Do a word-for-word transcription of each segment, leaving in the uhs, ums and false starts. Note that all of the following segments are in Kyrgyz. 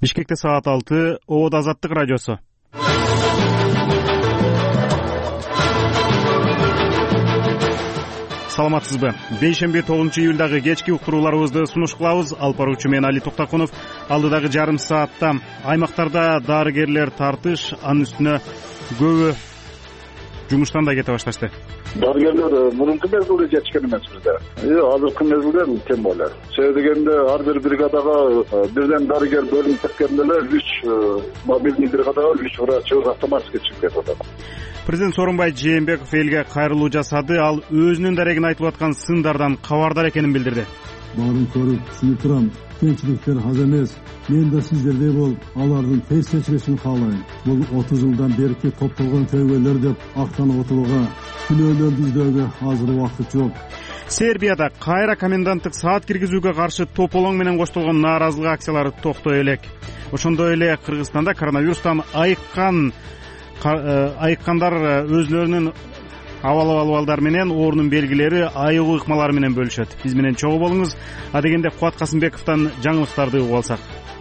Бишкекте саат алты, Обод Азаттык радиосу. Саламатсызбы? Бейшемби тогузунчу июлдагы кечки уктурууларыбызды сунуш кылабыз. Алып баруучу мен Али Токтакунов. Алдыдагы жарым саатта аймактарда дарыгерлер тартыш, анын үстүнө көбү жумуштан да кете башташты. Дарыгерлер мурунку мезгилде жетишкен эмес бизде. Азыркы мезгилде тем более. Себеби дегенде ар бир бригадага бирден дарыгер бөлүнүп кеткенде эле үч мобильный бригадага үч врачыбыз автоматически чыгып кетип атат. Президент Сооронбай Жээнбеков элге кайрылуу жасады. Ал өзүнүн дарегин айтып аткан сындардан кабардар экенин билдирди. Баарын көрүп, түшүнүп турам. Кемчиликтер аз эмес. Мен да сиздердей болуп, алардын тез чечилишин каалайм. Бул отуз жылдан берки топтолгон көйгөйлөр деп актанып отурууга, күнөөлөрдү издөөгө азыр убакыт жок. Сербияда кайра коменданттык саат киргизүүгө каршы тополоң менен коштолгон нааразылык акциялары токтой элек. Ошондой эле Кыргызстанда коронавирустан айыккан айыккандар өзлөрүнүн абал абалдар менен оорунун белгилери, айыгуу ыкмалары менен бөлүшөт. Биз менен чогуу болуңуз. Адегенде Кубат Касымбековдон жаңылыктарды угуп алсак.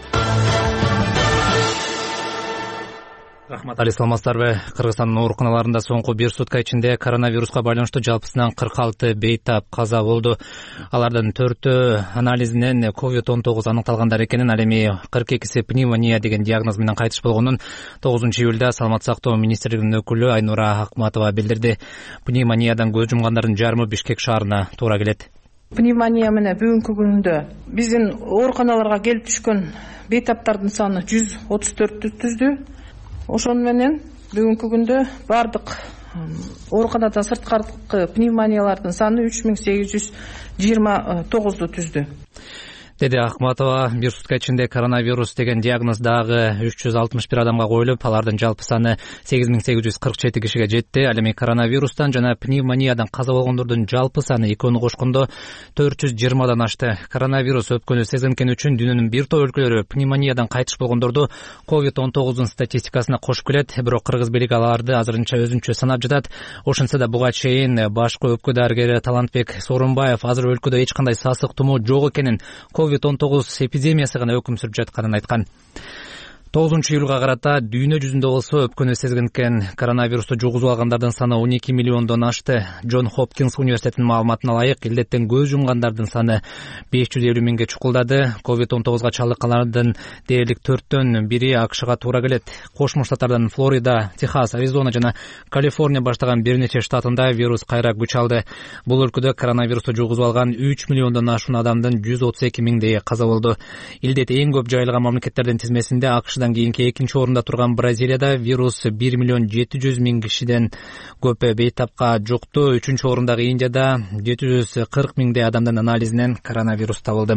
Рахмат, Али, саламатсыздарбы? Кыргызстандын ооруканаларында соңку бир сутка ичинде коронавируска байланыштуу жалпысынан кырк алты бейтап каза болду. Алардын төртөө анализинен ковид он тогуз аныкталгандар экенин, ал эми кырк экиси пневмония деген диагноз менен кайтыш болгонун тогузунчу июлда Саламаттык сактоо министрлигинин өкүлү Айнура Акматова билдирди. Пневмониядан көз жумгандардын жарымы Бишкек шаарына туура келет. Пневмония менен бүгүнкү күндө биздин ооруканаларга келип түшкөн бейтаптардын саны жүз отуз төрттү түздү. Ошону менен бүгүнкү күндө бардык ооруканада сырткаркы пневмониялардын саны үч миң сегиз жүз жыйырма тогузду түздү. Деди Акматова. Бир сутка ичинде коронавирус деген диагноз дагы үч жүз алтымыш бир адамга коюлуп, алардын жалпы саны сегиз миң сегиз жүз кырк жети кишиге жетти. Ал эми коронавирустан жана пневмониядан каза болгондордун жалпы саны экөөнү кошкондо төрт жүз жыйырмадан ашты. Коронавирус өпкөнү сезинген үчүн дүйнөнүн бир топ өлкөлөрү пневмониядан кайтыш болгондорду ковид он тогуздун статистикасына кошуп келет. Бирок кыргыз бийлиги аларды азырынча өзүнчө санап жатат. Ошентсе да буга чейин башкы өпкө дарыгери Талантбек Сооронбаев азыр өлкөдө эч кандай сасык тумоо жок экенин, ковид он тогуз эпидемиясы гана өкүм сүрүп жатканын айткан. тогузунчу июлга карата дүйнө жүзүндө болсо өпкөнү сезгенкен коронавирусту жугузуп алгандардын саны он эки миллиондон ашты. Джон Хопкинс университетинин маалыматына ылайык, илдеттен көз жумгандардын саны беш жүз элүү миңге чукулдады. ковид он тогузга чалдыккандардын дээрлик төрттөн бири АКШга туура келет. Кошмо Штаттардан Флорида, Техас, Аризона жана Калифорния баштаган бир нече штатында вирус кайра күч алды. Бул өлкөдө коронавирусту жугузуп алган үч миллиондон ашуун адамдын жүз отуз эки миңдейи каза болду. Илдет эң көп жайылган мамлекеттердин тизмесинде АКШ кийинки экинчи орунда турган Бразилияда вирус бир миллион жети жүз миң кишиден көп бейтапка жукту. Үчүнчү орундагы Индияда жети жүз кырк миңдей адамдын анализинен коронавирус табылды.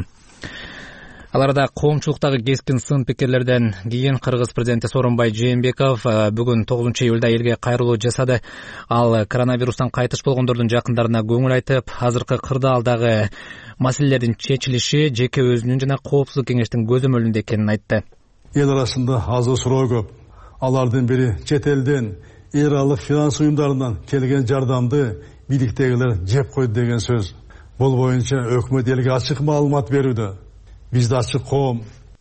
Аларда коомчулуктагы кескин сын пикирлерден кийин Кыргыз президенти Сооронбай Жээнбеков бүгүн тогузунчу июлда элге кайрылуу жасады. Ал коронавирустан кайтыш болгондордун жакындарына көңүл айтып, азыркы кырдаалдагы маселелердин чечилиши жеке өзүнүн жана коопсуздук кеңештин көзөмөлүндө экенин айтты. Ел арасында азыр суроо көп. Алардын бири чет элден, эр алык финанс уюмдарынан келген жардамды бийликтегилер жеп койду деген сөз. Бул боюнча өкмөт элге ачык маалымат берүүдө. Бизде ачык коом.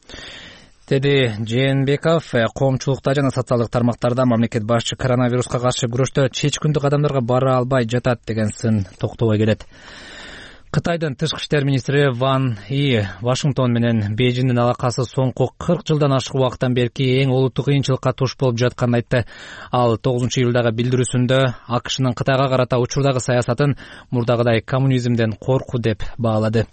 Деди Жээнбеков. Коомчулукта жана социалдык тармактарда мамлекет башчы коронавируска каршы күрөштө чечкиндүү кадамдарга бара албай жатат деген сын токтобой келет. Кытайдын тышкы иштер министри Ван И Вашингтон менен Бейжиңдин алакасы соңку кырк жылдан ашык убакыттан берки эң олуттуу кыйынчылыкка туш болуп жатканын айтты. Ал тогузунчу июлдагы билдирүүсүндө АКШнын Кытайга карата учурдагы саясатын мурдагыдай коммунизмден коркуу деп баалады.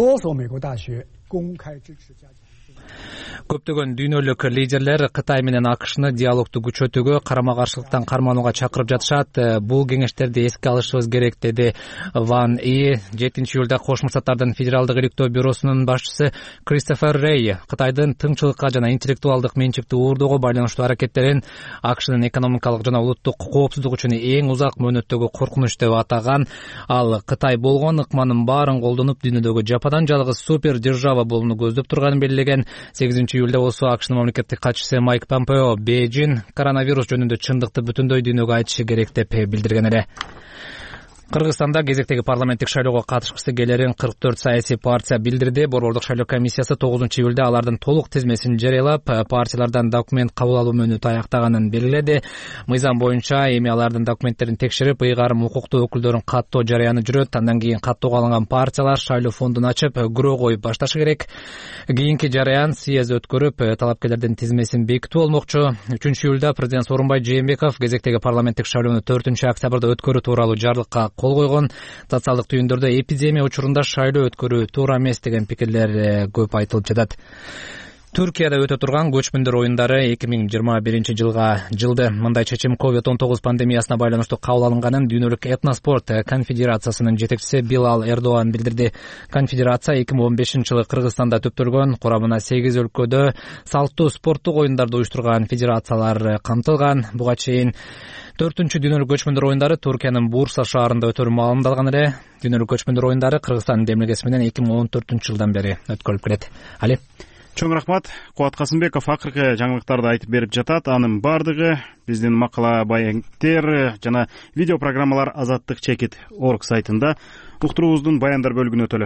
Көптөгөн дүйнөлүк лидерлер Кытай менен АКШны диалогду күчөтүүгө, карама каршылыктан карманууга чакырып жатышат. Бул кеңештерди эске алышыбыз керек, деди Ван И. жетинчи июлда Кошмо Штаттардын Федералдык иликтөө бюросунун башчысы Кристофер Рей Кытайдын тыңчылыкка жана интеллектуалдык менчикти уурдоого байланыштуу аракеттерин АКШнын экономикалык жана улуттук коопсуздук үчүн эң узак мөөнөттөгү коркунуч деп атаган. Ал Кытай болгон ыкманын баарын колдонуп, дүйнөдөгү жападан жалгыз супер держава болууну көздөп турганын белгилеген. сегизинчи июлда болсо АКШнын мамлекеттик катчысы Майк Помпео Бейжиң коронавирус жөнүндө чындыкты бүтүндөй дүйнөгө айтышы керек деп билдирген эле. Кыргызстанда кезектеги парламенттик шайлоого катышкысы келерин кырк төрт саясий партия билдирди. Борбордук шайлоо комиссиясы тогузунчу июлда алардын толук тизмесин жарыялап, партиялардан документ кабыл алуу мөөнөтү аяктаганын белгиледи. Мыйзам боюнча эми алардын документтерин текшерип, ыйгарым укуктуу өкүлдөрүн каттоо жарыяны жүрөт. Андан кийин каттоого алынган партиялар шайлоо фондун ачып, күрөө коюп башташы керек. Кийинки жарыян съезд өткөрүп, талапкерлердин тизмесин бекитүү болмокчу. үчүнчү июлда президент Сооронбай Жээнбеков кезектеги парламенттик шайлоону төртүнчү октябрда өткөрүү тууралуу жарлыкка кол койгон. Социалдык түйүндөрдө эпидемия учурунда шайлоо өткөрүү туура эмес деген пикирлер көп айтылып жатат. Түркияда өтө турган көчмөндөр оюндары эки миң жыйырма биринчи жылга жылды. Мындай чечим ковид он тогуз пандемиясына байланыштуу кабыл алынганын Дүйнөлүк этноспорт конфедерациясынын жетекчиси Билал Эрдоан билдирди. Конфедерация эки миң он бешинчи жылы Кыргызстанда түптөлгөн, курамына сегиз өлкөдө салттуу спорттук оюндарды уюштурган федерациялар камтылган. Буга чейин төртүнчү дүйнөлүк көчмөндөр оюндары Туркиянын Бурса шаарында өтөрү маалымдалган эле. Дүйнөлүк көчмөндөр оюндары Кыргызстандын демилгеси менен эки миң он төртүнчү жылдан бери өткөрүлүп келет. Али Чоң рахмат. Кубат Касымбеков акыркы жаңылыктарды айтып берип жатат. Анын бардыгы биздин макала баяндер жана видео программалар азаттык чекит точка орг сайтында. Уктуруубуздун баяндар бөлүгүнө өтөлү.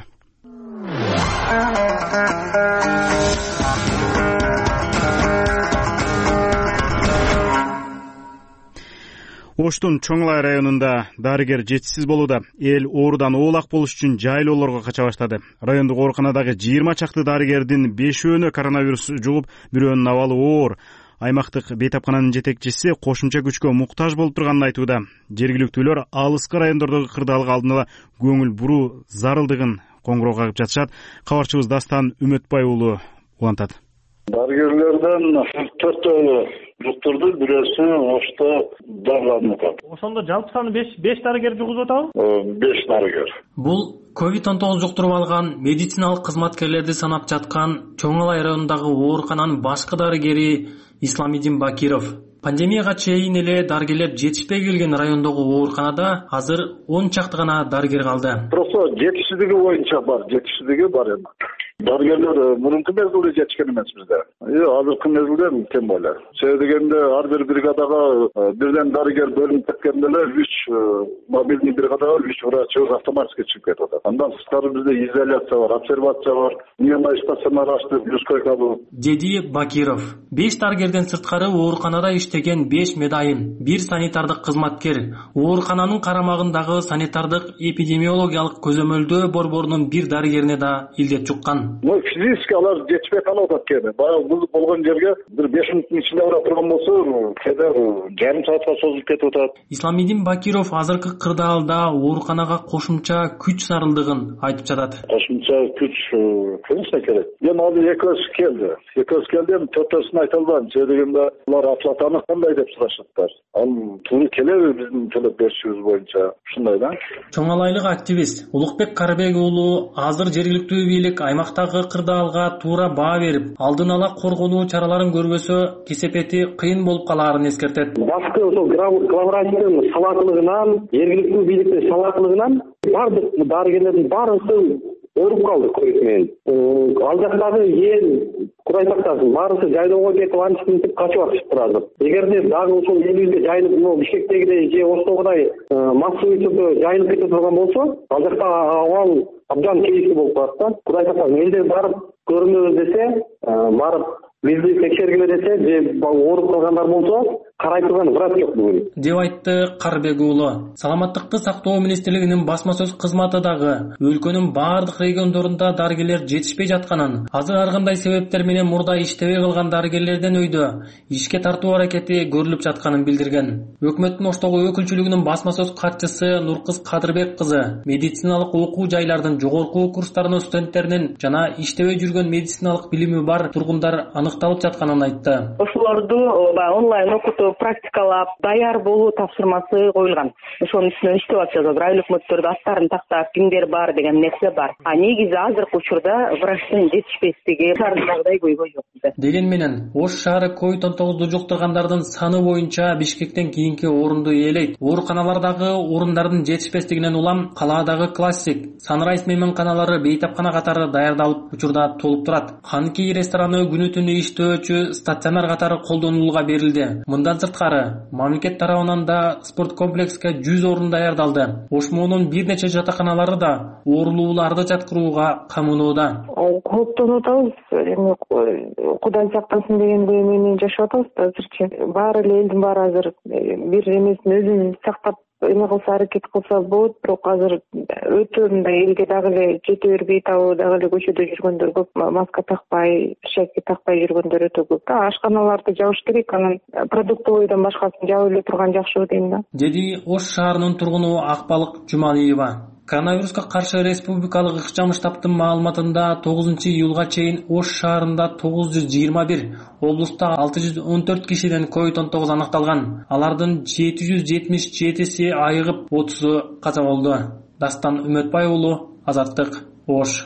Оштун Чоңлай районунда дарыгер жетишсиз болууда. Эл оорудан оолак болуш үчүн жайлоолорго кача баштады. Райондук ооруканадагы жыйырма чакты дарыгердин бешөөнө коронавирус жугуп, бирөөнүн абалы оор. Аймактык бейтапкананын жетекчиси кошумча күчкө муктаж болуп турганын айтууда. Жергиликтүүлөр алыскы райондордогу кырдаалга алдын ала көңүл буруу зарылдыгын коңгуроо кагып жатышат. Кабарчыбыз Дастан Үмөтбай уулу улантат. Дарыгерлерден төртөө жуктурду, бирөөсү Ошто дарыланып атат. Ошондо жалпы саны беш дарыгер жугузуп атабы? беш дарыгер. Бул ковид он тогуз жуктуруп алган медициналык кызматкерлерди санап жаткан Чоңалай районундагы оорукананын башкы дарыгери Исламидин Бакиров. Пандемияга чейин эле дарыгерлер жетишпей келген райондогу ооруканада азыр он чакты гана дарыгер калды. Просто жетишсиздиги боюнча бар, жетишсиздиги бар эми. Дарыгерлер мурунку мезгилде жетишкен эмес бизде. Азыркы мезгилде тем более. Себеби дегенде ар бир бригадага бирден дарыгер бөлүнүп кеткенде эле үч мобильный бригадага үч врачыбыз автоматически чыгып кетип атат. Андан тышкары бизде изоляция бар, обсервация бар, дневной стационар ачтык, плюс койка. Деди Бакиров. беш дарыгерден сырткары ооруканада иштеген беш медайым, бир санитардык кызматкер, оорукананын карамагындагы санитардык эпидемиологиялык көзөмөлдөө борборунун бир дарыгерине да илдет жуккан. Ну, физически алар жетишпей калып атат кээде. Баягы бул болгон жерге бир беш мүнөттүн ичинде бара турган болсо, кээде жарым саатка созулуп кетип атат. Исламидин Бакиров азыркы кырдаалда ооруканага кошумча күч зарылдыгын айтып жатат. Кошумча күч конечно керек. Эми ал экөөс келди. Экөөс келди, төртөөсүн айта албайм. Себеби дегенде алар оплатаны кандай деп сурашаттар. Ал туура келеби биздин төлөп беришибиз боюнча? Ушундай да. Чоңалайлык активист Улукбек Карыбек уулу азыр жергиликтүү бийлик аймактагы кырдаалга туура баа берип, алдын ала коргонуу чараларын көрбөсө, кесепети кыйын болуп калаарын эскертет. Башкы ошол главврачтын салаатылыгынан, жергиликтүү бийликтин салаатылыгынан бардык дарыгерлердин баарысы ооруп калды ковид менен. Ал жактагы эл курайтактасын баарысы жайлоого кетип антип качып атышыптыр азыр. Эгерде дагы ошол элибизге жайылып, могу Бишкектегидей же Оштогудай массовый түрдө жайылып кете турган болсо, ал жакта абал абдан кейиктүү болуп калат да. Курайтактасын элдер барып көрүнөбүз десе, барып бизди текшергиле десе, же ооруп калгандар болсо, карай турган врач жок бүгүн. Деп айтты Карыбек уулу. Саламаттыкты сактоо министрлигинин басма сөз кызматы дагы өлкөнүн баардык региондорунда дарыгерлер жетишпей жатканын, азыр ар кандай себептер менен мурда иштебей калган дарыгерлерден өйдө ишке тартуу аракети көрүлүп жатканын билдирген. Өкмөттүн Оштогу өкүлчүлүгүнүн басма сөз катчысы Нуркыз Кадырбек кызы медициналык окуу жайлардын жогорку курстарынын студенттеринин жана иштебей жүргөн медициналык билими бар тургундар аныкталып жатканын айтты. Ошолорду онлайн окутуп, практикалап, даяр болуу тапшырмасы коюлган. Ошонун үстүнөн иштеп атышат. Айыл өкмөттөрдө аттарын тактап, кимдер бар деген нерсе бар. А негизи азыркы учурда врачтын жетишпестиги шаардагыдай көйгөй жок bizde. Деген менен Ош шаары ковид он тогузду жуктургандардын саны боюнча Бишкектен кийинки орунду ээлейт. Ооруканалардагы орундардын жетишпестигинен улам калаадагы классик Санрайз мейманканалары, бейтапкана катары даярдалып, учурда толуп турат. Ханки рестораны күнү-түнү иштөөчү стационар катары колдонулууга берилди. Мындан Мындан сырткары, мамлекет тарабынан да спорт комплекске жүз орун даярдалды. Ошмонун бир нече жатаканалары да оорулууларды жаткырууга камынууда. Кооптонуп атабыз, эми Кудай сактасын дегендей менен жашап атабыз азырчы. Баары эле элдин баары азыр бир эмесин өзүн сактап эме кылса, аракет кылса болот, бирок азыр өтө мындай элге дагы эле жете бербей табы дагы эле көчөдө жүргөндөр көп, маска такпай, перчатка такпай жүргөндөр өтө көп. Ашканаларды жабыш керек, анан продуктовойдон башкасын жабып эле турган жакшы дейм да. Деди Ош шаарынын тургуну Акбалык Жумалиева. Коронавируска каршы республикалык ыкчам штабтын маалыматында тогузунчу июлга чейин Ош шаарында тогуз жүз жыйырма бир, облуста алты жүз он төрт кишиден ковид он тогуз аныкталган. Алардын жети жүз жетимиш жетиси айыгып, отузу каза болду. Дастан Үмөтбай уулу, Азаттык, Ош.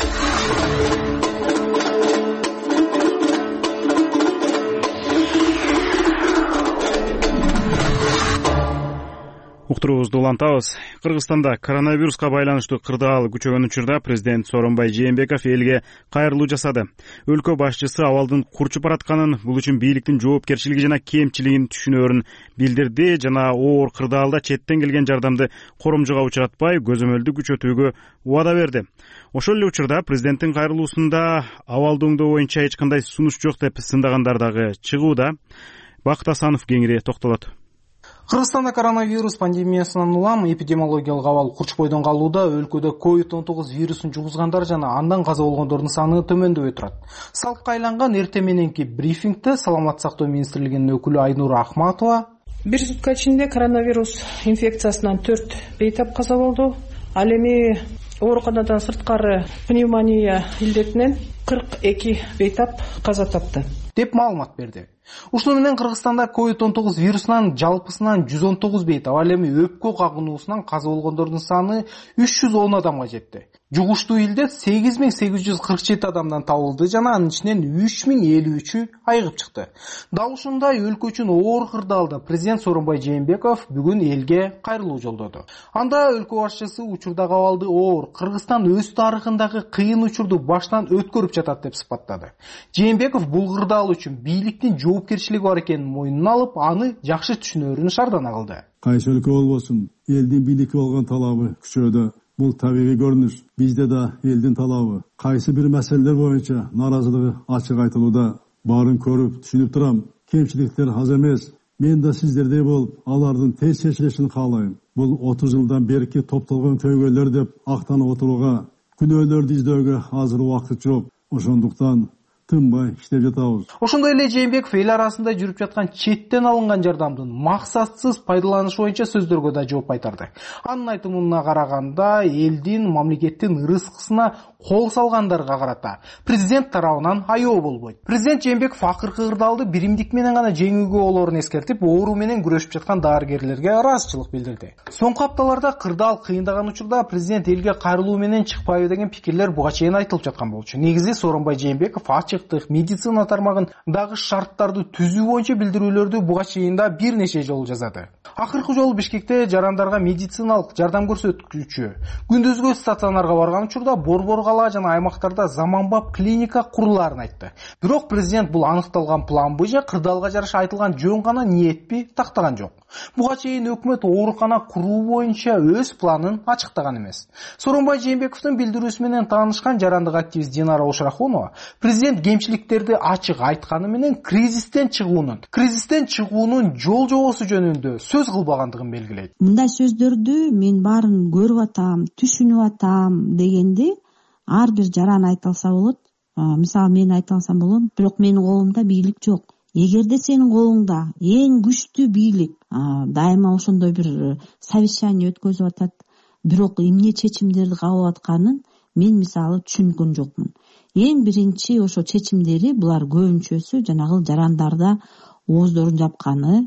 Уктуруубузду улантабыз. Кыргызстанда коронавируска байланыштуу кырдаал күчөгөн учурда президент Сооронбай Жээнбеков элге кайрылуу жасады. Өлкө башчысы абалдын курчуп баратканын, бул үчүн бийликтин жоопкерчилиги жана кемчилигин түшүнөөрүн билдирди жана оор кырдаалда четтен келген жардамды коромжуга учуратпай, көзөмөлдү күчөтүүгө убада берди. Ошол эле учурда президенттин кайрылуусунда абалды оңдоо боюнча эч кандай сунуш жок деп сындагандар дагы чыгууда. Бакыт Асанов кеңири токтолот. Кыргызстанда коронавирус пандемиясынан улам эпидемиологиялык абал курч бойдон калууда. Өлкөдө ковид он тогуз вирусун жугузгандар жана андан каза болгондордун саны төмөндөбөй турат. Салкка айланган эртең мененки брифингде Саламаттык сактоо министрлигинин өкүлү Айнура Ахматова бир сутка ичинде коронавирус инфекциясынан төрт бейтап каза болду. Ал эми ооруканадан сырткары пневмония илдетинен кырк эки бейтап каза тапты деп маалымат берди. Ушуну менен Кыргызстанда ковид он тогуз вирусунан жалпысынан жүз он тогуз бейтап, ал эми өпкө кагынуусунан каза болгондордун саны үч жүз он адамга жетти. Жугуштуу илдет сегиз миң сегиз жүз кырк жети адамдан табылды жана анын ичинен үч миң элүү үчү айыгып чыкты. Дал ушундай өлкө үчүн оор кырдаалда президент Сооронбай Жээнбеков бүгүн элге кайрылуу жолдоду. Анда өлкө башчысы учурдагы абалды оор, Кыргызстан өз тарыхындагы кыйын учурду баштан өткөрүп жатат деп сыпаттады. Жээнбеков бул кырдаал үчүн бийликтин жоопкерчилиги бар экенин мойнуна алып, аны жакшы түшүнөөрүн шардана кылды. Кайсы өлкө болбосун, элдин бийликке болгон талабы күчөдө. Бул табигый көрүнүш. Бизде да элдин талабы. Кайсы бир маселелер боюнча наразылыгы ачык айтылууда. Баарын көрүп, түшүнүп турам. Кемчиликтер аз эмес. Мен да сиздердей болуп, алардын тез чечилишин каалайм. Бул отуз жылдан берки топтолгон көйгөйлөр деп актанып отурууга, күнөөлөрдү издөөгө азыр убакыт жок. Ошондуктан тынбай иштеп жатабыз. Ошондой эле Жээнбеков эл арасында жүрүп жаткан четтен алынган жардамдын максатсыз пайдаланышы боюнча сөздөргө да жооп кайтарды. Анын айтымына караганда, элдин, мамлекеттин ырыскысына кол салгандарга карата президент тарабынан аябуу болбойт. Президент Жээнбеков акыркы кырдаалды биримдик менен гана жеңүүгө болоорун эскертип, оору менен күрөшүп жаткан дарыгерлерге ыраазычылык билдирди. Соңку апталарда кырдаал кыйындаган учурда президент элге кайрылуу менен чыкпайбы деген пикирлер буга чейин айтылып жаткан болчу. Негизи Сооронбай Жээнбеков ачык медицина тармагын дагы шарттарды түзүү боюнча билдирүүлөрдү буга чейин да бир нече жолу жазады. Акыркы жолу Бишкекте жарандарга медициналык жардам көрсөткүчү күндүзгү стационарга барган учурда борбор кала жана аймактарда заманбап клиника курулаарын айтты. Бирок президент бул аныкталган план боюнча кырдаалга жараша айтылган жөн гана ниетпи тактаган жок. Буга чейин өкмөт оорукана куруу боюнча өз планын ачыктаган эмес. Сооронбай Жээнбековдун билдирүүсү менен таанышкан жарандык активист Динара Ошрахунова президент кемчиликтерди ачык айтканы менен кризистен чыгуунун, кризистен чыгуунун жол жобосу жөнүндө сөз кылбагандыгын белгилейт. Мындай сөздөрдү мен баарын көрүп атам, түшүнүп атам дегенди ар бир жаран айта алса болот. Мисалы мен айта алсам болот, бирок менин колумда бийлик жок. Эгерде сенин колуңда эң күчтүү бийлик дайыма ошондой бир совещание өткөзүп атат, бирок эмне чечимдерди кабыл атканын мен мисалы түшүнгөн жокмун. Эң биринчи ошо чечимдери булар көбүнчөсү жанагы жарандарда ооздорун жапканы,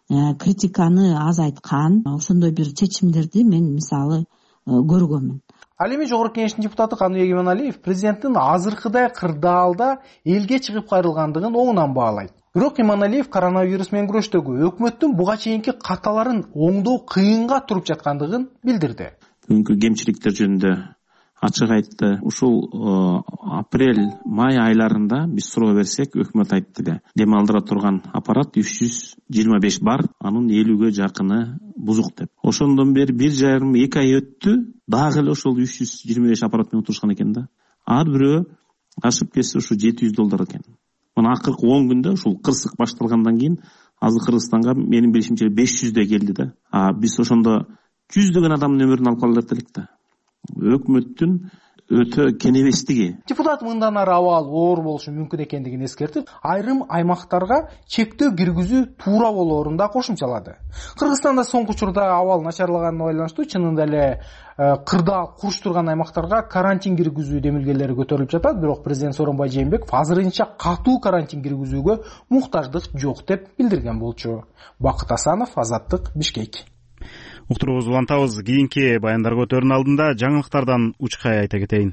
критиканы азайткан, ошондой бир чечимдерди мен мисалы көргөмүн. Ал эми Жогорку Кеңештин депутаты Кануу Егеменалиев президенттин азыркыдай кырдаалда элге чыгып кайрылгандыгын оңунан баалайт. Бирок Иманалиев коронавирус менен күрөштөгү өкмөттүн буга чейинки каталарын оңдоо кыйынга туруп жаткандыгын билдирди. Бүгүнкү кемчиликтер жөнүндө ачык айтты. Ушул апрель май айларында биз суроо берсек, өкмөт айтты эле, дем алдыра турган аппарат үч жүз жыйырма беш бар, анын элүүгө жакыны бузук деп. Ошондон бери бир жарым эки ай өттү, дагы эле ошол үч жүз жыйырма беш аппарат менен отурушкан экен да. Ар бирөө ашып кетсе ушу жети жүз доллар экен. Мына акыркы он күндө ушул кырсык башталгандан кийин азыр Кыргызстанга менин билишимче беш жүздөй келди да. А биз ошондо жүздөгөн адамдын өмүрүн алып кала элек да. Өкмөттүн өтө кенебестиги. Депутат мындан ары абал оор болушу мүмкүн экендигин эскертип, айрым аймактарга чектөө киргизүү туура болоорун да кошумчалады. Кыргызстанда соңку учурда абал начарлаганына байланыштуу чынында эле кырдаал куруштурган аймактарга карантин киргизүү демилгелери көтөрүлүп жатат, бирок президент Сооронбай Жээнбеков азырынча катуу карантин киргизүүгө муктаждык жок деп билдирген болчу. Бакыт Асанов, Азаттык, Бишкек. Уктурубузду улантабыз. Кийинки баяндарга өтөрүнүн алдында жаңылыктардан учкай айта кетейин.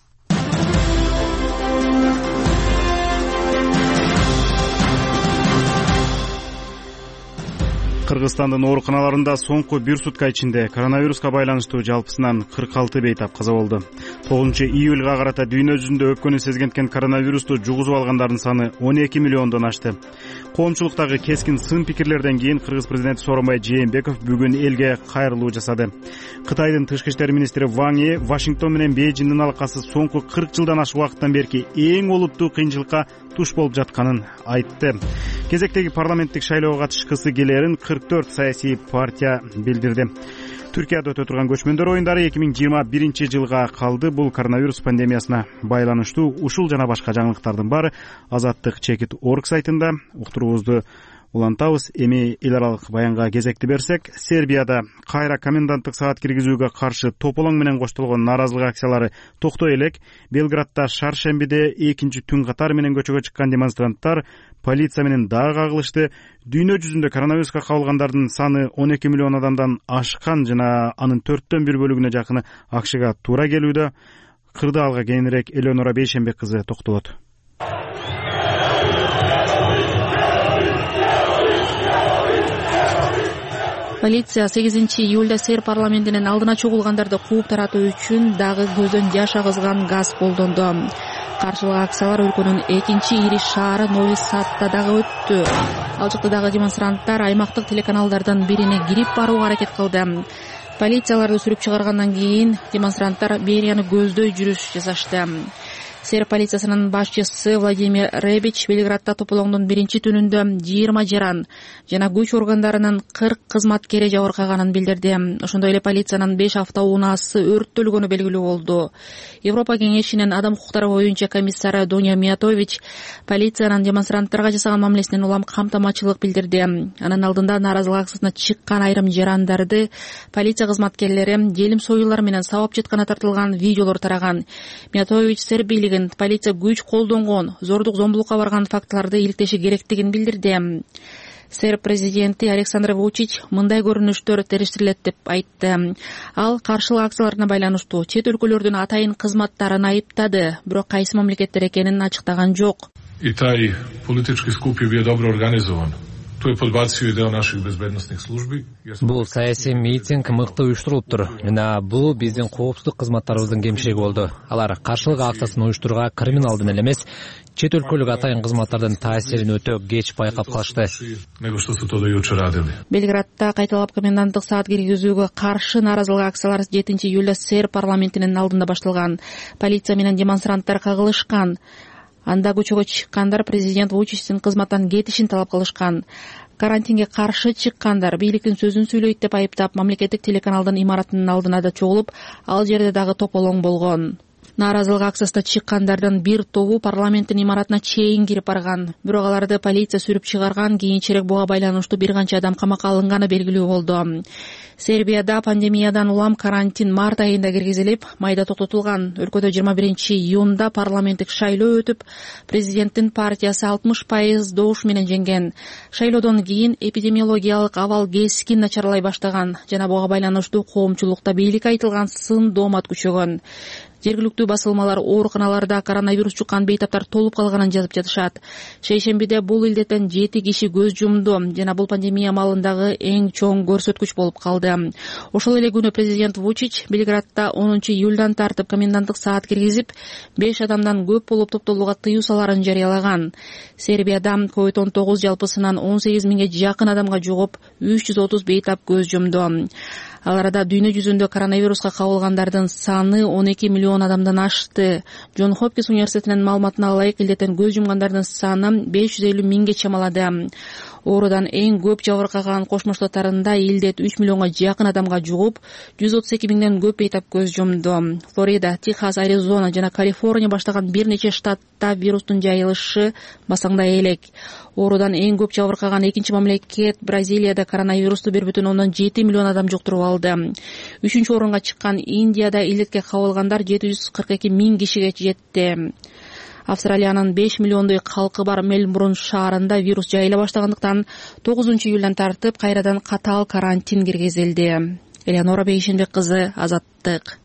Кыргызстандын ооруканаларында соңку бир сутка ичинде коронавируска байланыштуу жалпысынан кырк алты бейтап каза болду. тогузунчу июлга карата дүйнө жүзүндө өпкөнү сезгенткен коронавирусту жугузуп алгандардын саны он эки миллиондон ашты. Коомчулуктагы кескин сын пикирлерден кийин Кыргыз президенти Сооронбай Жээнбеков бүгүн элге кайрылуу жасады. Кытайдын тышкы иштер министри Ван Йи Вашингтон менен Бейжиңдин алакасы соңку кырк жылдан ашык убакыттан берки эң олуттуу кыйынчылыкка туш болуп жатканын айтты. Кезектеги парламенттик шайлоого катышкысы келерин кырк төрт саясий партия билдирди. Түркияда өтө турган көчмөндөр оюндары эки миң жыйырма биринчи жылга калды. Бул коронавирус пандемиясына байланыштуу ушул жана башка жаңылыктардын баары Азаттык чекит орг сайтында. Уктурубузду улантабыз. Эми эл аралык баянга кезекти берсек, Сербияда кайра коменданттык саат киргизүүгө каршы тополоң менен коштолгон нааразылык акциялары токтой элек. Белградда шаршембиде экинчи түн катары менен көчөгө чыккан демонстранттар полиция менен дагы кагылышты. Дүйнө жүзүндө коронавируска кабылгандардын саны он эки миллион адамдан ашкан жана анын төрттөн бир бөлүгүнө жакыны акшга туура келүүдө. Кырдаалга кийинирээк Элеонора Бейшембек кызы токтолот. Полиция сегизинчи июлда Сер парламентинин алдына чогулгандарды кууп таратуу үчүн дагы көздөн жаш агызган газ колдонду. Каршылык акциялар өлкөнүн экинчи ири шаары Нови Садда дагы өттү. Ал жакта дагы демонстранттар аймактык телеканалдардын бирине кирип барууга аракет кылды. Полицияларды сүрүп чыгаргандан кийин демонстранттар Берияны көздөй жүрүш жасашты. Сер полициясынын башчысы Владимир Ребич Белградда тополоңдун биринчи түнүндө жыйырма жаран жана күч органдарынын кырк кызматкери жабыркаганын билдирди. Ошондой эле полициянын беш автоунаасы өрттөлгөнү белгилүү болду. Европа кеңешинин адам укуктары боюнча комиссары Доня Миятович полициянын демонстранттарга жасаган мамилесинен улам камтамачылык билдирди. Анын алдында нааразылык акциясына чыккан айрым жарандарды полиция кызматкерлери желим союлар менен сабап жатканы тартылган видеолор тараган. Миятович Сер бийлиги полиция күч колдонгон, зордук зомбулукка барган фактыларды иликтеши керектигин билдирди. Сер президенти Александр Вучич мындай көрүнүштөр териштирилет деп айтты. Ал каршылык акцияларына байланыштуу чет өлкөлөрдүн атайын кызматтарын айыптады, бирок кайсы мамлекеттер экенин ачыктаган жок. И тај политички скуп е бил добро организован. Бул саясий митинг мыкты уюштурулуптур жана бул биздин коопсуздук кызматтарыбыздын кемшилиги болду. Алар каршылык акциясын уюштурууга криминалдын эле эмес, чет өлкөлүк атайын кызматтардын таасирин өтө кеч байкап калышты. Белградда кайталап коменданттык саат киргизүүгө каршы нааразылык акциялар жетинчи июлда Сер парламентинин алдында башталган. Полиция менен демонстранттар кагылышкан. Анда көчөгө чыккандар президент Вучичтин кызматтан кетишин талап кылышкан. Карантинге каршы чыккандар бийликтин сөзүн сүйлөйт деп айыптап мамлекеттик телеканалдын имаратынын алдына да чогулуп, ал жерде дагы тополоң болгон. Нааразылык акциясына чыккандардын бир тобу парламенттин имаратына чейин кирип барган. Бирок аларды полиция сүрүп чыгарган, кийинчерээк буга байланыштуу бир канча адам камакка алынганы белгилүү болду. Сербияда пандемиядан улам карантин март айында киргизилип, майда токтотулган. Өлкөдө жыйырма биринчи июнда парламенттик шайлоо өтүп, президенттин партиясы алтымыш пайыз добуш менен жеңген. Шайлоодон кийин эпидемиологиялык абал кескин начарлай баштаган жана буга байланыштуу коомчулукта бийликке айтылган сын доомат күчөгөн. Жергиликтүү басылмалар ооруканаларда коронавирус жуккан бейтаптар толуп калганын жазып жатышат. Шейшембиде бул илдеттен жети киши көз жумду жана бул пандемия маалындагы эң чоң көрсөткүч болуп калды. Ошол эле күнү президент Вучич Белградда онунчу июлдан тартып коменданттык саат киргизип, беш адамдан көп болуп топтолууга тыюу салаарын жарыялаган. Сербияда ковид он тогуз жалпысынан он сегиз миңге жакын адамга жугуп, үч жүз отуз бейтап көз жумду. Ал арада дүйнө жүзүндө коронавируска кабылгандардын саны он эки миллион адамдан ашты. Джон Хопкинс университетинин маалыматына ылайык, илдеттен көз жумгандардын саны беш жүз элүү миңге чамалады. Оорудан эң көп жабыркаган Кошмо Штаттарында илдет үч миллионго жакын адамга жугуп, жүз отуз эки миңден көп бейтап көз жумду. Флорида, Техас, Аризона жана Калифорния баштаган бир нече штатта вирустун жайылышы басаңдай элек. Оорудан эң көп жабыркаган экинчи мамлекет Бразилияда коронавирусту бир бүтүн ондон жети миллион адам жуктуруп алды. Үчүнчү орунга чыккан Индияда илдетке кабылгандар жети жүз кырк эки миң кишиге жетти. Австралиянын беш миллиондой калкы бар Мельбурн шаарында вирус жайыла баштагандыктан тогузунчу июлдан тартып кайрадан катаал карантин киргизилди. Элеонора Бейшенбек кызы, Азаттык.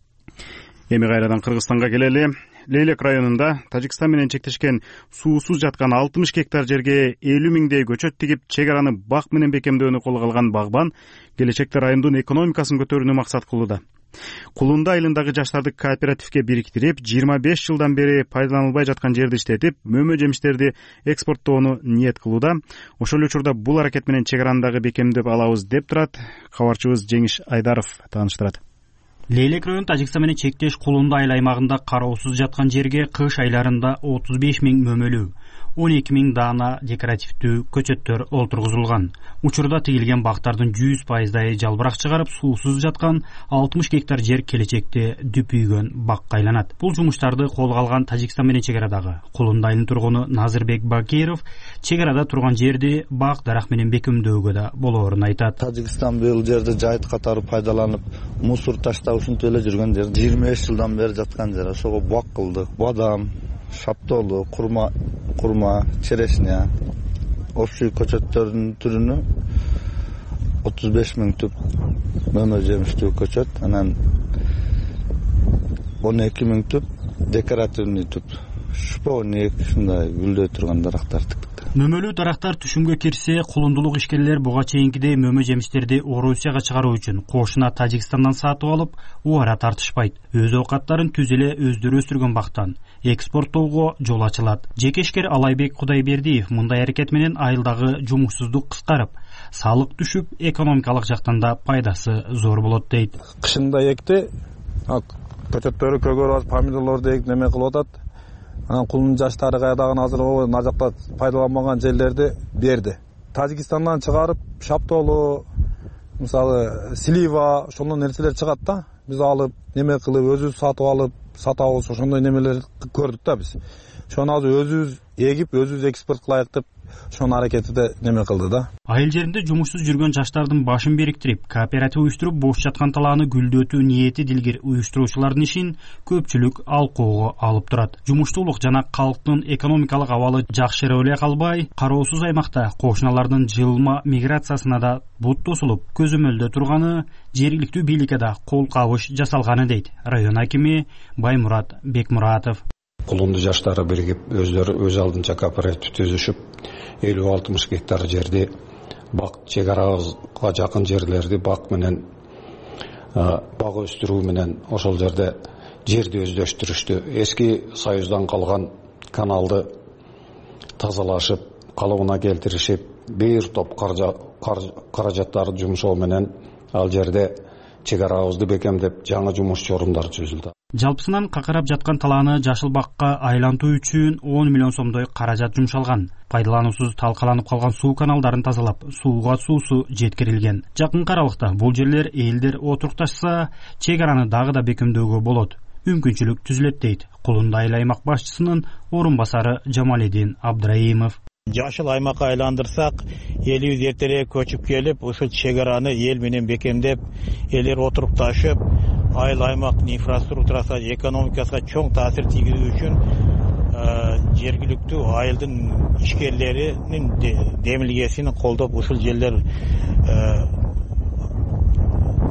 Эми кайрадан Кыргызстанга келели. Лейлек районунда Тажикстан менен чектешкен суусуз жаткан алтымыш гектар жерге элүү миңдей көчөт тигип, чек араны бак менен бекемдөөнү колго алган багбан келечекте райондун экономикасын көтөрүүнү максат кылууда. Кулунда айылындагы жаштарды кооперативге бириктирип, жыйырма беш жылдан бери пайдаланылбай жаткан жерди иштетип, мөмө жемиштерди экспорттоону ниет кылууда. Ошол эле учурда бул аракет менен чек араны дагы бекемдеп алабыз деп турат. Кабарчыбыз Жеңиш Айдаров тааныштырат. Лейлек район Тажикстан менен чектеш Кулунда айыл аймагында кароосуз жаткан жерге кыш айларында отуз беш миң мөмөлүү, он эки миң даана декоративдүү көчөттөр олтургузулган. Учурда тигилген бактардын жүз пайыздай жалбырак чыгарып, суусуз жаткан алтымыш гектар жер келечекте дүпүйгөн бакка айланат. Бул жумуштарды колго алган Тажикстан менен чек арадагы Кулунда айылынын тургуну Назырбек Бакиров чек арада турган жерди бак дарак менен бекемдөөгө да болоорун айтат. Тажикстан бул жерди жайыт катары пайдаланып, мусор таштап ушинтип эле жүргөн жер. жыйырма беш жылдан бери жаткан жер. Ошого бак кылдык. Бадам, шаптоолу, курма, курма, черешня, ошол көчөттөрдүн түрүнү отуз беш миң түп мөмө жемиштүү көчөт, анан он эки миң түп декоративный түп, шпоник, ушундай гүлдөй турган дарактар тиктик. Мөмөлүү дарактар түшүмгө кирсе, кулундулук ишкерлер буга чейинкидей мөмө жемиштерди Орусияга чыгаруу үчүн кошуна Тажикстандан сатып алып, убара тартышпайт. Өз оокаттарын түз эле өздөрү өстүргөн бактан экспорттоого жол ачылат. Жекешкер Алайбек Кудайбердиев мындай аракет менен айылдагы жумушсуздук кыскарып, салык түшүп, экономикалык жактан да пайдасы зор болот дейт. Кышында экти, көчөттөрү көгөрүп, помидорлорду эк неме кылып атат. Анан кулдун жаштары кайдаган азыр мына жакта пайдаланбаган жерлерди берди. Тажикстандан чыгарып, шаптоолу, мисалы, слива, ошондой нерселер чыгат да. Биз алып, неме кылып, өзүбүз сатып алып, сатабыз, ошондой немелер көрдүк да биз. Ошону азыр өзүбүз эгип, өзүбүз экспорт кылайык деп ошонун аракетиде неме кылды да. Айыл жеринде жумушсуз жүргөн жаштардын башын бириктирип, кооператив уюштуруп, бош жаткан талааны гүлдөтүү ниети дилгер уюштуруучулардын ишин көпчүлүк алкоого алып турат. Жумуштуулук жана калктын экономикалык абалы жакшырып эле калбай, кароосуз аймакта кошуналардын жылма миграциясына да бут тосулуп, көзөмөлдө турганы, жергиликтүү бийликке да кол кабыш жасалганы дейт район акими Баймурат Бекмуратов. Кулунду жаштары биригип, өздөрү өз алдынча кооператив түзүшүп, элүү алтымыш гектар жерди бак чек арага жакын жерлерди бак менен бак өстүрүү менен ошол жерде жерди өздөштүрүштү. Эски союздан калган каналды тазалашып, калыбына келтиришип, бир топ каражаттарды жумшоо менен ал жерде чек арабызды бекемдеп, жаңы жумушчу орундар түзүлдү. Жалпысынан какырап жаткан талааны жашыл бакка айлантуу үчүн он миллион сомдой каражат жумшалган. Пайдалануусуз талкаланып калган суу каналдарын тазалап, сууга суусу жеткирилген. Жакынкы аралыкта бул жерлер элдер отурукташса, чек араны дагы да бекемдөөгө болот. Мүмкүнчүлүк түзүлөт дейт Кулунда айыл аймак башчысынын орун басары Жамалидин Абдраимов. Жашыл аймакка айландырсак, элибиз эртерээк көчүп келип, ушул чек араны эл менен бекемдеп, элдер отурукташып, айыл аймактын инфраструктурасына, экономикасына чоң таасир тийгизүү үчүн жергиликтүү айылдын ишкерлеринин демилгесин колдоп, ушул жерлер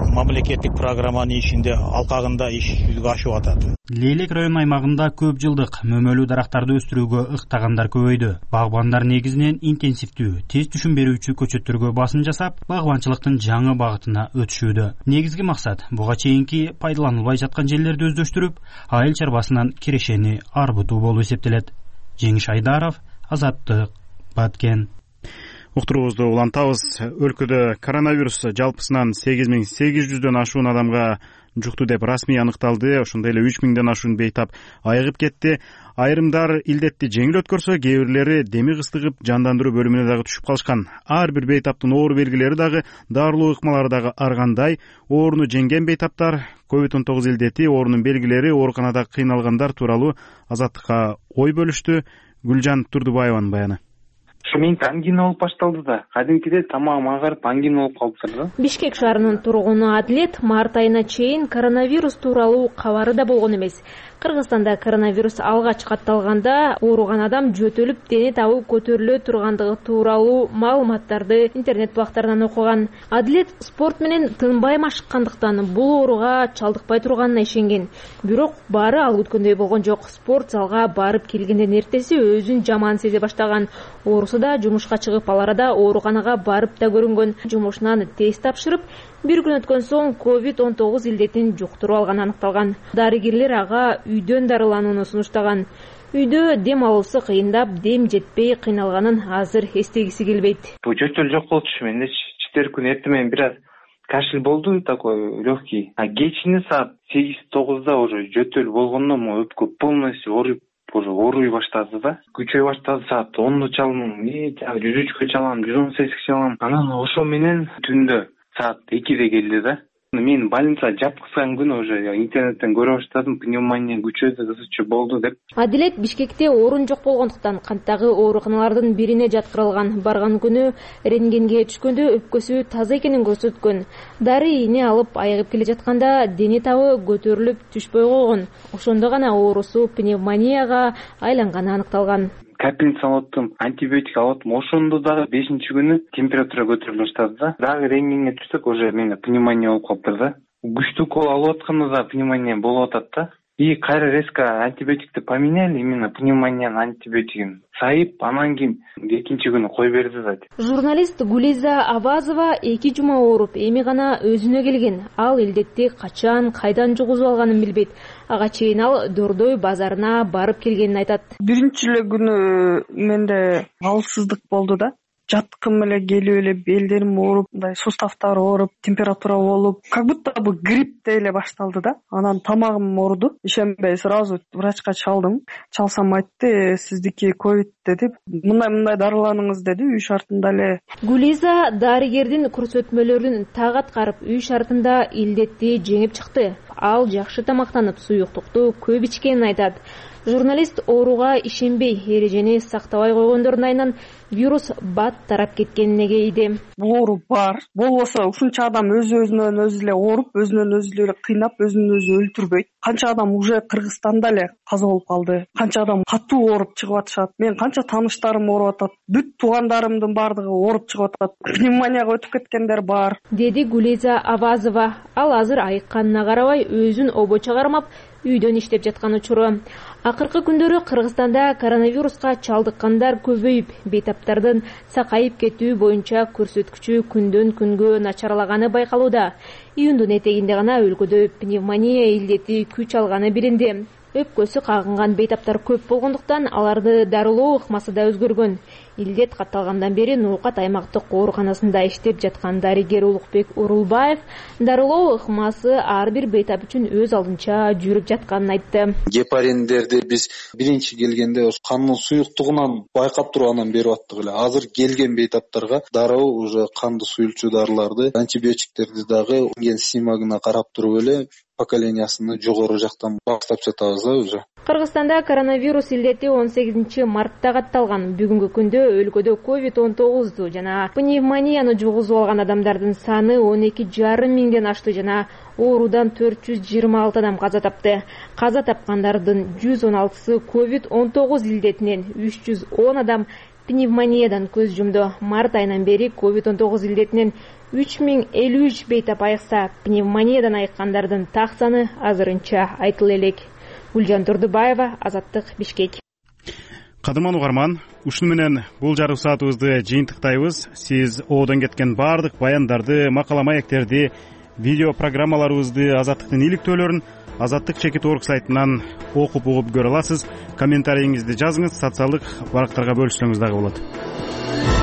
мамлекеттик программанын ишинде алкагында иш жүзүгө ашып атат. Лейлек район аймагында көп жылдык мөмөлүү дарактарды өстүрүүгө ыктагандар көбөйдү. Багбандар негизинен интенсивдүү, тез түшүм берүүчү көчөттөргө басым жасап, багбанчылыктын жаңы багытына өтүшүүдө. Негизги максат буга чейинки пайдаланылбай жаткан жерлерди өздөштүрүп, айыл чарбасынан кирешени арбытуу болуп эсептелет. Жеңиш Айдаров, Азаттык, Баткен. Уктуруубузду улантабыз. Өлкөдө коронавирус жалпысынан сегиз миң сегиз жүздөн ашуун адамга жукту деп расмий аныкталды. Ошондой эле үч миңден ашуун бейтап айыгып кетти. Айрымдар илдетти жеңил өткөрсө, кээ бирлери деми кыстыгып жандандыруу бөлүмүнө дагы түшүп калышкан. Ар бир бейтаптын оору белгилери дагы, дарылуу ыкмалары дагы ар кандай. Ооруну жеңген бейтаптар, ковид он тогуз илдети, оорунун белгилери, ооруканада кыйналгандар тууралуу Азаттыкка ой бөлүштү. Гүлжан Турдубаеванын баяны. Мен ангина болуп башталды да. Кадимкиде тамагым агарып ангина болуп калыптыр да. Бишкек шаарынын тургуну Адлет март айына чейин коронавирус тууралуу кабары да болгон эмес. Кыргызстанда коронавирус алгач катталганда ооруган адам жөтөлүп дене табы көтөрүлө тургандыгы тууралуу маалыматтарды интернет булактарынан окуган. Адлет спорт менен тынбай машыккандыктан бул ооруга чалдыкпай турганына ишенген. Бирок баары ал күткөндөй болгон жок. Спорт залга барып келгенден эртеси өзүн жаман сезе баштаган. Оорусу да жумушка чыгып, ал арада ооруканага барып да көрүнгөн. Жумушунан тест тапшырып, бир күн өткөн соң ковид он тогуз илдетин жуктуруп алганы аныкталган. Дарыгерлер ага үйдөн дарыланууну сунуштаган. Үйдө дем алуусу кыйындап, дем жетпей кыйналганын азыр эстегиси келбейт. Бул жөтөл жок болчу. Менде четверг күнү эртең менен бир аз кашель болду, такой легкий. А кечинде саат сегиз тогузда уже жөтөл болгондон өпкө полностью ооруп уже ооруй баштады да. Күчөй баштады. Саат онду чалдым, жүз үчкө чалам, жүз он сегизге чалам. Анан ошо менен түндө саат экиде келди да. Мен больница жапкызган күнү уже интернеттен көрө баштадым, пневмония күчөдү, ысычы болду деп. Адилет Бишкекте орун жок болгондуктан канттагы ооруканалардын бирине жаткырылган. Барган күнү рентгенге түшкөндө өпкөсү таза экенин көрсөткөн. Дары ийне алып айыгып келе жатканда дене табы көтөрүлүп түшпөй койгон. Ошондо гана оорусу пневмонияга айланганы аныкталган. Капельница алыптым, антибиотик алыптым. Ошондо дагы бешинчи күнү температура көтөрүлө баштады да. Дагы рентгенге түшсөк, уже менде пневмония болуп калыптыр да. Күчтүү укол алып атканда да пневмония болуп атат да. И кайра резко антибиотикти поменяли, именно пневмониянын антибиотигин. Сайып, анан кийин экинчи күнү кой берди да. Журналист Гулиза Авазова эки жума ооруп, эми гана өзүнө келген. Ал илдетти качан, кайдан жугузуп алганын билбейт. Ага чейин ал Дордой базарына барып келгенин айтат. Биринчи эле күнү менде алсыздык болду да. Жаткым эле келип эле белдерим ооруп, мындай суставтар ооруп, температура болуп, как будто бу грипп деле башталды да. Анан тамагым ооруду. Ишенбей сразу врачка чалдым. Чалсам айтты, сиздики ковид деди. Мындай-мындай дарыланыңыз деди, үй шартында эле. Гулиза дарыгердин көрсөтмөлөрүн так аткарып, үй шартында илдетти жеңип чыкты. Ал жакшы тамактанып, суюктукту көп ичкенин айтат. Журналист ооруга ишенбей, эрежени сактабай койгондордун айынан вирус бат тарап кеткенине кейди. Бул оору бар. Болбосо ушунча адам өз-өзүнөн өзү эле ооруп, өзүнөн өзү эле кыйнап, өзүн өзү өлтүрбөйт. Канча адам уже Кыргызстанда эле каза болуп калды. Канча адам катуу ооруп чыгып атышат. Мен канча тааныштарым ооруп атат. Бүт туугандарымдын баардыгы ооруп чыгып атат. Пневмонияга өтүп кеткендер бар. Деди Гулиза Авазова. Ал азыр айыкканына карабай, өзүн обочо кармап, үйдөн иштеп жаткан учуру. Акыркы күндөрү Кыргызстанда коронавируска чалдыккандар көбөйүп, бейтаптардын сакайып кетүү боюнча көрсөткүчү күндөн күнгө начарлаганы байкалууда. Июндун этегинде гана өлкөдө пневмония илдети күч алганы билинди. Өпкөсү кагынган бейтаптар көп болгондуктан аларды дарылоо ыкмасы да өзгөргөн. Илдет катталгандан бери Ноокат аймактык ооруканасында иштеп жаткан дарыгер Улукбек Урулбаев дарылоо ыкмасы ар бир бейтап үчүн өз алдынча жүрүп жатканын айтты. Гепариндерди биз биринчи келгенде кандын суюктугунан байкап туруп анан берип аттык эле. Азыр келген бейтаптарга дароо уже канды суюлчу дарыларды, антибиотиктерди дагы ген симагына карап туруп эле поколениясыны жогору жактан баштап жатабыз да уже. Кыргызстанда коронавирус илдети он сегизинчи мартта катталган. Бүгүнкү күндө өлкөдө ковид он тогузду жана пневмонияны жугузуп алган адамдардын саны он эки жарым миңден ашты жана оорудан төрт жүз жыйырма алты адам каза тапты. Каза тапкандардын жүз он алтысы ковид он тогуз илдетинен, үч жүз он адам пневмониядан көз жумду. Март айынан бери ковид он тогуз илдетинен үч миң элүү үч бейтап айыкса, пневмониядан айыккандардын так саны азырынча айтыла элек. Гүлжан Турдубаева, Азаттык, Бишкек. Кадыман угарман, ушуну менен бул жарым саатыбызды жыйынтыктайбыз. Сиз оодон кеткен баардык баяндарды, макала маектерди, видео программаларыбызды, Азаттыктын иликтөөлөрүн Азаттык чекит орг сайтынан окуп угуп көрө аласыз. Комментарийиңизди жазыңыз, социалдык барактарга бөлүшсөңүз дагы болот.